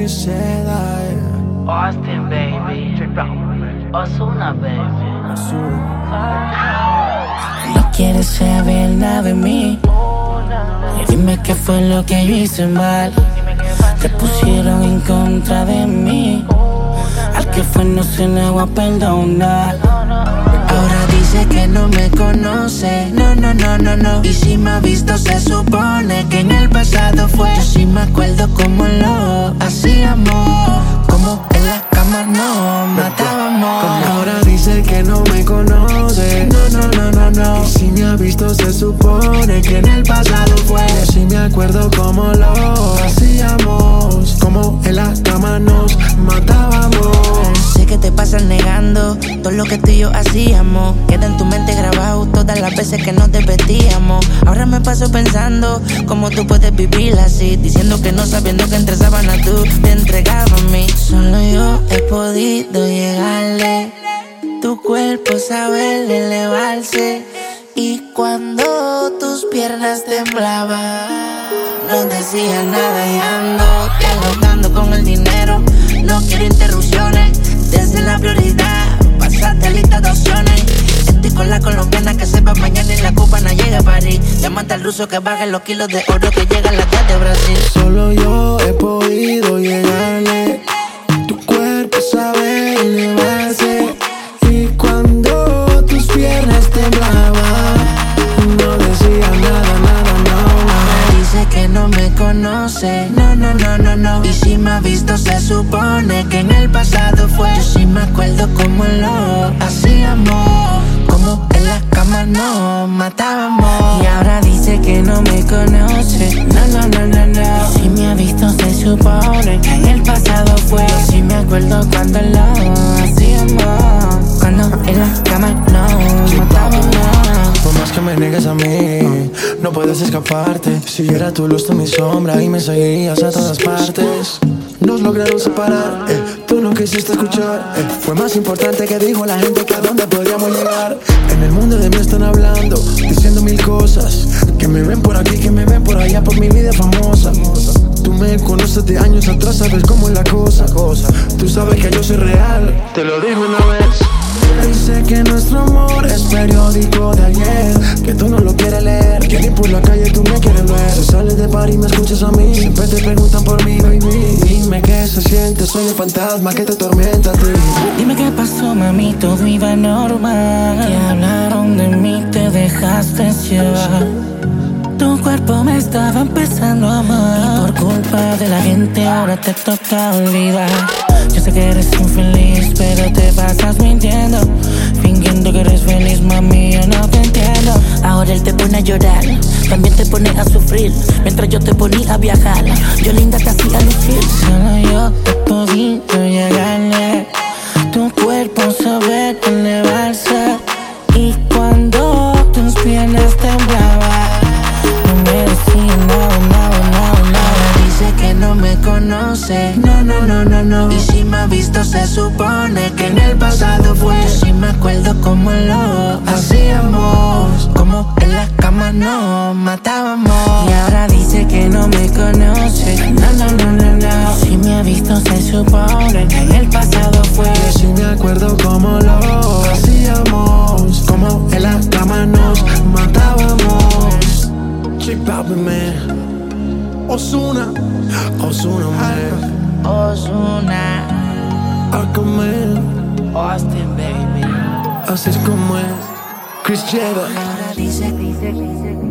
seda. Austin, baby. Ozuna, baby. No quieres saber nada de mí. Y dime qué fue lo que yo hice mal. Te pusieron en contra de mí. Al que fue no se le va a perdonar. Ahora dice que no me conoce. No, no, no, no, no. Y si me ha visto se supone que en el pasado fue. Yo sí me acuerdo cómo lo hacíamos. Como en la cama nos matábamos. Ahora dice que no me conoce. No, no, no, no, no. Y si me ha visto se supone que en el pasado fue. Yo sí me acuerdo cómo lo hacíamos. Como en la cama nos matábamos. Sé que te pasas negando todo lo que tú y yo hacíamos. Queda en tu mente grabado todas las veces que nos desvestíamos. Ahora me paso pensando cómo tú puedes vivir así, diciendo que no, sabiendo que entre sábanas tú te entregabas a mí. Solo yo he podido llegarle. Tu cuerpo sabe elevarse. Y cuando tus piernas temblaban, no decía nada y ando dialogando con el dinero. No quiero interrupciones, desde la prioridad pasaste lista de opciones. Estoy con la colombiana que sepa mañana y la cubana llega a París. Llámate al ruso que baje los kilos de oro que llegan las de Brasil. Solo yo he podido llegarle. Tu cuerpo sabe elevarse. Y cuando tus piernas temblaban, no decía nada, nada, no. Dice que no me conoce. No, no, no, no, no. Y si me ha visto se supone que en el pasado fue. Yo sí me acuerdo cómo lo hacíamos. Como en la cama nos matábamos. Y ahora dice que no me conoce. No, no, no, no, no. Si me ha visto se supone que en el pasado fue. Yo sí me acuerdo cuando lo hacíamos. Cuando en la cama nos matábamos. Por más que me niegues a mí, no puedes escaparte. Si yo era tu luz, tú mi sombra y me seguías a todas partes. Nos lograron separar, tú no quisiste escuchar. Fue más importante que dijo la gente que a dónde podríamos llegar. En el mundo de mí están hablando, diciendo mil cosas. Que me ven por aquí, que me ven por allá, por mi vida famosa. Tú me conoces de años atrás, sabes cómo es la cosa. Tú sabes que yo soy real, te lo digo una vez. Dice que nuestro amor es periódico de ayer, que tú no lo quieres leer, que ni por la calle tú me quieres ver. Si sales de par y me escuchas a mí, siempre te preguntan por mí, baby. Dime qué se siente, soy el fantasma que te atormenta a ti. Dime qué pasó, mami, todo iba normal. Que hablaron de mí, te dejaste llevar. Tu cuerpo me estaba empezando a amar. Y por culpa de la gente ahora te toca olvidar. Yo sé que eres infeliz, pero te pasas mintiendo, fingiendo que eres feliz, mami, yo no te entiendo. Ahora él te pone a llorar, también te pone a sufrir, mientras yo te ponía a viajar, yo linda te hacía lucir. Solo yo he podido llegarle. Tu cuerpo sabe elevarse. Y cuando tus piernas temblaban, no me decía nada, nada, nada, nada. Dice que no me conoce. No, no, no, no, no. Y si me ha visto se supone que en el pasado fue. Yo sí me acuerdo cómo lo hacíamos. Como en la cama nos matábamos. Y ahora dice que no me conoce. No, no, no, no, no. Si me ha visto se supone que en el pasado fue. Yo sí me acuerdo cómo lo hacíamos. Como en la cama nos matábamos. Chip out, man. Ozuna, man. Ozuna. Aquaman, Austin, baby. así es como es. Chris Jeda. Ahora dice